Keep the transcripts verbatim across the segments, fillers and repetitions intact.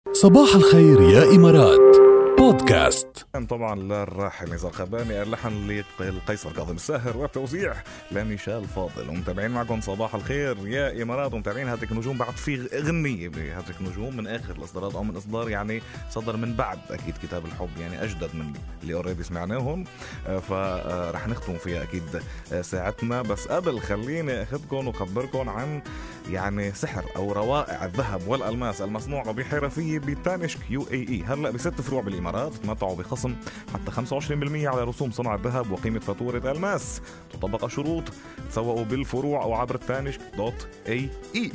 صباح الخير يا إمارات بودكاست. طبعا للراحل نزار قباني، اللحن للقيصر كاظم الساهر، والتوزيع لميشيل فاضل. ومتابعين معكم صباح الخير يا إمارات، ومتابعين هاتريك نجوم. بعد في أغنية بهاتريك نجوم من آخر الإصدارات، أو من إصدار يعني صدر من بعد أكيد كتاب الحب، يعني أجدد من اللي أوريدي سمعناهم، فرح نختم فيها أكيد ساعتنا. بس قبل خليني أخذكم وخبركم عن يعني سحر أو روائع الذهب والألماس المصنوعة بحرفية بتانشك يو اي اي. هلأ بست فروع بالإمارات تمتعوا بخصم حتى خمسة وعشرين بالمئة على رسوم صنع الذهب وقيمة فاتورة ألماس. تطبق الشروط، تسوقوا بالفروع أو عبر تانشك دوت اي اي.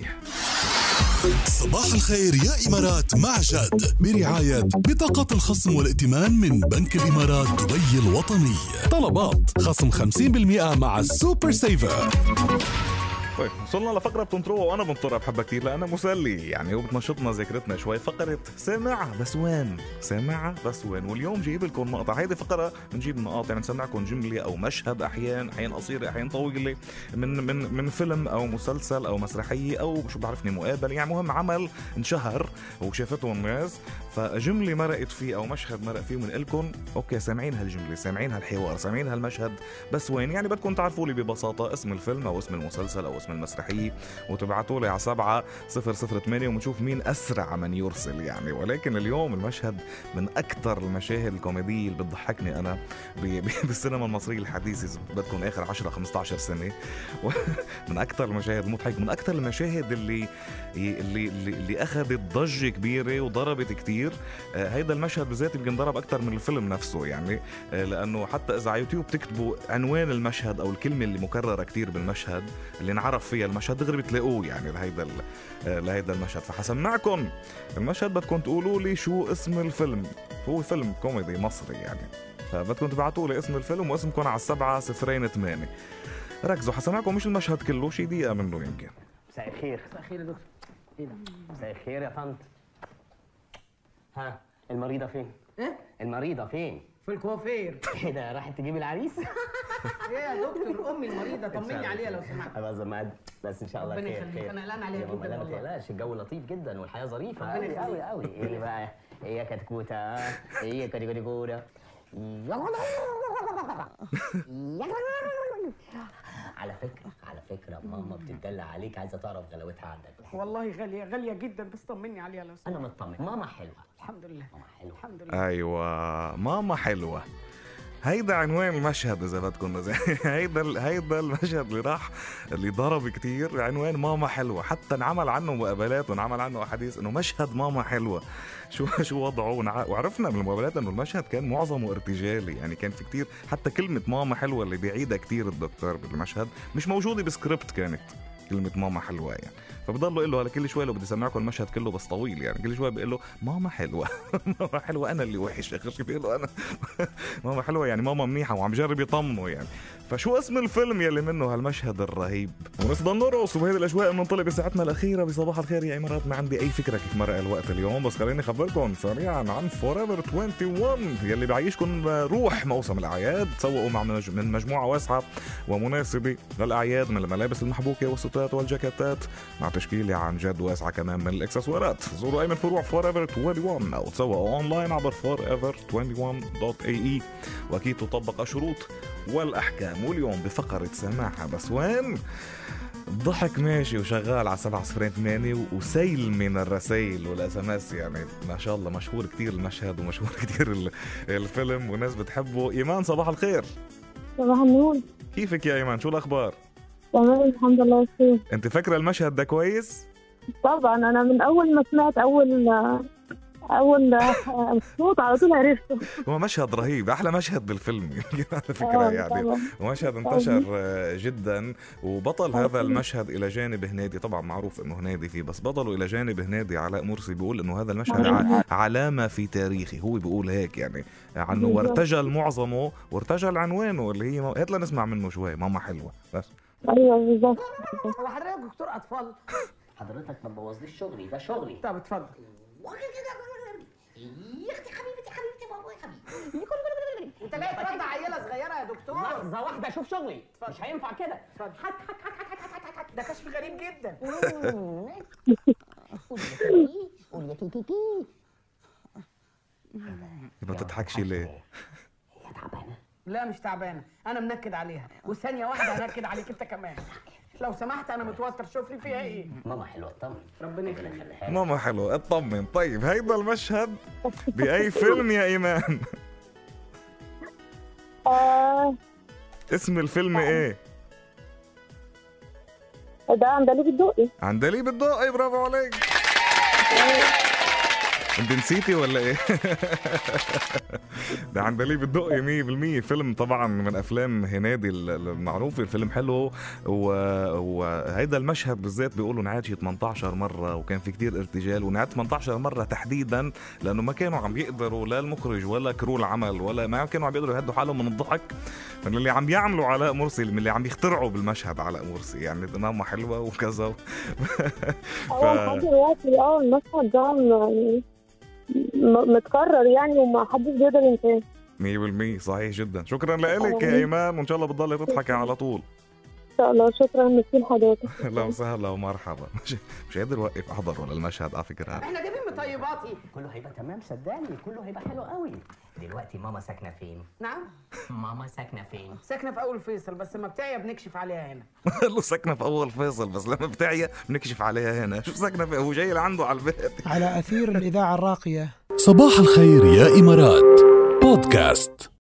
صباح الخير يا إمارات مع جد برعاية بطاقة الخصم والائتمان من بنك الإمارات دبي الوطني. طلبات خصم خمسين بالمئة مع السوبر سيفر. طيب وصلنا لفقرة بتنطروها وأنا بنطرها بحبها كتير لأنها مسلي يعني، وبتنشطنا ذاكرتنا شوي. فقرة سامعة بس وين، سامعة بس وين. واليوم جايب لكم مقطع. هيدي فقرة بنجيب نقاط، يعني نسمعكم جملة أو مشهد، أحيان أحيان قصيرة أحيان طويلة، من من من فيلم أو مسلسل أو مسرحية أو شو بعرفني مقابل، يعني مهم عمل انشهر وشافته الناس، فجملة مرقت فيه أو مشهد مرق فيه، من لكم أوكي سامعين هالجملة، سامعين هالحوار، سامعين هالمشهد، بس وين. يعني بدكم تعرفوا لي ببساطة اسم الفيلم أو اسم المسلسل أو اسم المسرحية، وتبعتوا لي على سبعة صفر صفر ثمانية ونشوف مين أسرع من يرسل يعني. ولكن اليوم المشهد من أكثر المشاهد الكوميدية اللي بتضحكني أنا بالسينما المصرية الحديثة، بدكم آخر عشرة خمسة عشر سنة. من أكثر المشاهد المضحك، من أكثر المشاهد اللي اللي اللي, اللي أخذت ضجة كبيرة وضربت كتير. آه هيدا المشهد بالذات يمكن ضرب أكثر من الفيلم نفسه يعني، آه لأنه حتى إذا على يوتيوب تكتبوا عنوان المشهد أو الكلمة اللي مكررة كتير بالمشهد اللي نعرف فيها المشهد دغري بتلاقوه يعني لهيدا لهيدا المشهد. فحسمعكم المشهد، بدكم تقولوا لي شو اسم الفيلم. هو فيلم كوميدي مصري يعني، فبدكم تبعتوا لي اسم الفيلم واسمكم على السبعة صفرين ثمانية. ركزوا، حسمعكم مش المشهد كله، شي دقيقة منه يمكن. مساء الخير. مساء الخير يا دكتور. ايه ده؟ مساء الخير يا طنط. ها المريضة فين؟ ايه؟ المريضة فين؟ في الكوافير. ايه ده، راحت تجيب العريس؟ ايه يا دكتور، امي المريضه، طمني عليها لو سمحت. ابقى زماد، بس ان شاء الله ربنا خير يخليك، خير. انا قلقان عليها يا ماما جدا لا ما والله. تقلقش، الجو لطيف جدا والحياة ظريفة ربنا قوي قوي يخليك. قوي. ايه بقى؟ ايه يا كتكوتة؟ ايه يا كتكوتة؟ على فكرة على فكرة ماما بتدلع عليك، عايزة تعرف غلاوتها عندك. والله غاليه غاليه جدا، بس طمني عليها لو سمحت. انا مطمن، ماما حلوة. الحمد لله. ماما حلوة الحمد لله. أيوة ماما حلوة. هيدا عنوان المشهد إذا بدكم. هيدا هيدا المشهد اللي راح اللي ضرب كتير، عنوان ماما حلوة. حتى انعمل عنه مقابلات وانعمل عنه أحاديث إنه مشهد ماما حلوة. شو شو وضعه، وعرفنا من المقابلات إنه المشهد كان معظمه ارتجالي، يعني كان في كتير حتى كلمة ماما حلوة اللي بيعيدها كتير الدكتور بالمشهد مش موجودة بسكريبت، كانت كلمة ماما حلوة يعني. فبضلوا يقول له هلا كل شوي لو بدي اسمعكم المشهد كله بس طويل يعني، كل شوي بيقول له ماما حلوة. ماما حلوة أنا اللي وحش آخر شيء بيقول له أنا. ماما حلوة يعني ماما منيحة، وعم جرب يطمنه يعني. فشو اسم الفيلم يلي منه هالمشهد الرهيب؟ ونفضل نرقص وبهيدي الأجواء بننطلق بساعتنا الأخيرة بصباح الخير يا إمارات. ما عندي أي فكرة كيف مرق الوقت اليوم، بس خليني أخبركم سريعا عن فوريفر واحد وعشرين يلي بعيشكم روح موسم الأعياد. تسوقوا مع من مجموعة واسعة ومناسبة للأعياد، من الملابس المحبوكة والستات والجاكيتات، مع تشكيلة عن جد واسعة كمان من الإكسسوارات. زوروا أي من فروع فوريفر واحد وعشرين أو تسوقوا أونلاين عبر فوريفر واحد وعشرين دوت اي اي، وأكيد تطبق الشروط والأحكام. واليوم بفقرة سماحة بس وين، ضحك ماشي وشغال على سبعة صفرين ثمانية، وسيل من الرسائل والأسماس يعني. ما شاء الله مشهور كتير المشهد ومشهور كتير الفيلم والناس بتحبه. إيمان صباح الخير. صباح النور. كيفك يا إيمان، شو الأخبار؟ تمام الحمد لله بخير. أنت فاكرة المشهد ده كويس؟ طبعا أنا من أول ما سمعت أول أول صوت على طول عرفته. هو مشهد رهيب، أحلى مشهد بالفيلم على فكرة يعني، ومشهد انتشر جدا. وبطل هذا المشهد إلى جانب هنيدي، طبعا معروف إنه هنيدي فيه، بس بطله إلى جانب هنيدي علاء مرسي بيقول إنه هذا المشهد علامة في تاريخي. هو بيقول هيك يعني عنه، وارتجل معظمه وارتجل عنوانه اللي هي هات لنسمع منه شوي ماما حلوة بس. أيوة بالظبط. هو حضرتك دكتور أطفال؟ حضرتك ما تبوظليش شغلي، ده شغلي. طب اتفضل. يا اختي حبيبتي حبيبتي بابا يا حبيبي. انت جاي ترضع عيله صغيره يا دكتور؟ لحظه واحده اشوف شغلي. مش هينفع كده. اتفضل. حك حك حك حك حك حك. ده كشف غريب جدا. تقول يا كيكي. ما تضحكش ليه؟ هي تعبانه. لا مش تعبانه، انا منكد عليها، وثانيه واحده هنكد عليك انت كمان. لو سمحت انا متوتر، شوف لي فيها ايه. ماما حلوه اطمن. ربنا يخليك. يخليها. ماما حلوة اطمن. طيب هيدا المشهد بأي فيلم يا إيمان؟ آه اسم الفيلم ايه؟ ده عندليب الدقي. عندليب الدقي. برافو عليك. انت نسيتي ولا ايه؟ ده عندليب الدقي مية بالمية. فيلم طبعا من افلام هنيدي المعروفه. الفيلم حلو، وهيدا المشهد بالذات بيقولوا انعاد شي ثمانية عشر مره، وكان في كتير ارتجال، ونعاد ثمانية عشر مره تحديدا لانه ما كانوا عم يقدروا، لا المخرج ولا كرو العمل ولا ما كانوا عم يقدروا يهدوا حالهم من الضحك من اللي عم يعملوا علاء مرسي، من اللي عم يخترعوا بالمشهد علاء مرسي. يعني ماما حلوه وكذا. هو لحد دلوقتي اه المشهد ده يعني متكرر يعني، وما حدش بيقدر ينساه. مية بالمية صحيح جدا. شكرا لك يا ايمان، وان شاء الله بتضلي تضحكي على طول. ان شاء الله. شكرا مثل حضرتك. اهلا وسهلا ومرحبا. مش مش قادر اوقف احضر ولا المشهد على فكره. احنا جايبين مطيباتي. كله هيبقى تمام صدقني، كله هيبقى حلو قوي. دلوقتي ماما ساكنه فين؟ نعم ماما ساكنه فين؟ ساكنه في اول فيصل، بس لما بتعيا بنكشف عليها هنا. قال له ساكنه في اول فيصل، بس لما بتعيا بنكشف عليها هنا. شو ساكنه في؟ هو جاي لعنده على البيت. على أثير الإذاعة الراقية. صباح الخير يا إمارات بودكاست.